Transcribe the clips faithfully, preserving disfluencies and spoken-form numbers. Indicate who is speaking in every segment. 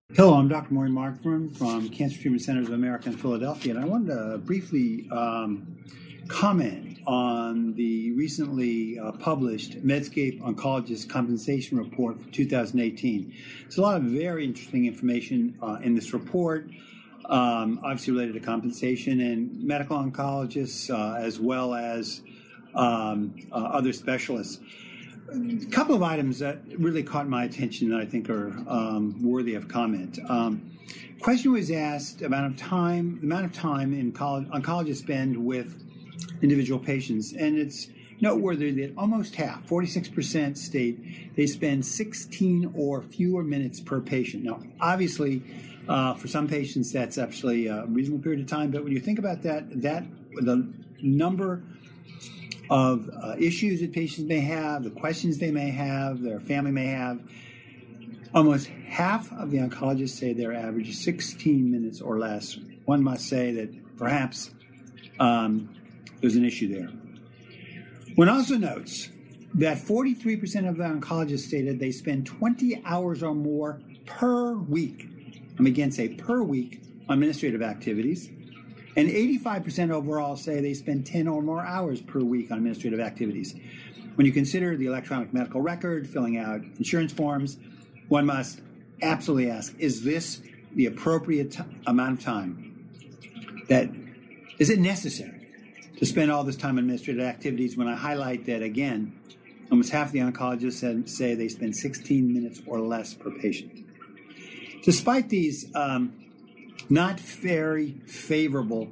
Speaker 1: Hello, I'm Doctor Maury Markram from Cancer Treatment Centers of America in Philadelphia, and I wanted to briefly um, comment on the recently uh, published Medscape Oncologist Compensation Report for two thousand eighteen. There's a lot of very interesting information uh, in this report, um, obviously related to compensation and medical oncologists uh, as well as um, uh, other specialists. A couple of items that really caught my attention that I think are um, worthy of comment. Um, question was asked about time, the amount of time in college, oncologists spend with individual patients, and it's noteworthy that almost half, forty-six percent, state they spend sixteen or fewer minutes per patient. Now, obviously, uh, for some patients, that's actually a reasonable period of time, but when you think about that, that the number of uh, issues that patients may have, the questions they may have, their family may have. Almost half of the oncologists say their average is sixteen minutes or less. One must say that perhaps um, there's an issue there. One also notes that forty-three percent of the oncologists stated they spend twenty hours or more per week. I'm again say per week on administrative activities. And eighty-five percent overall say they spend ten or more hours per week on administrative activities. When you consider the electronic medical record, filling out insurance forms, one must absolutely ask, is this the appropriate t- amount of time? That is it necessary to spend all this time on administrative activities when I highlight that, again, almost half the oncologists say they spend sixteen minutes or less per patient. Despite these um, not very favorable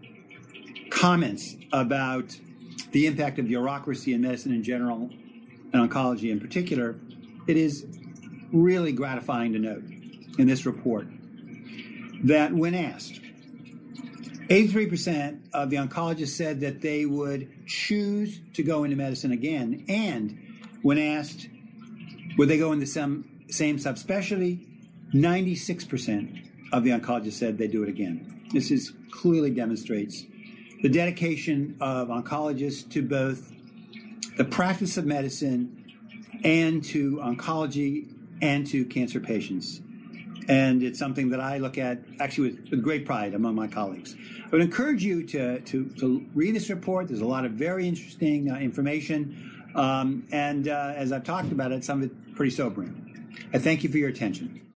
Speaker 1: comments about the impact of bureaucracy in medicine in general and oncology in particular, it is really gratifying to note in this report that when asked, eighty-three percent of the oncologists said that they would choose to go into medicine again, and when asked would they go into some same subspecialty, ninety-six percent of the oncologists said they do it again. This is clearly demonstrates the dedication of oncologists to both the practice of medicine and to oncology and to cancer patients. And it's something that I look at actually with, with great pride among my colleagues. I would encourage you to, to, to read this report. There's a lot of very interesting uh, information. Um, and uh, as I've talked about it, some of it pretty sobering. I thank you for your attention.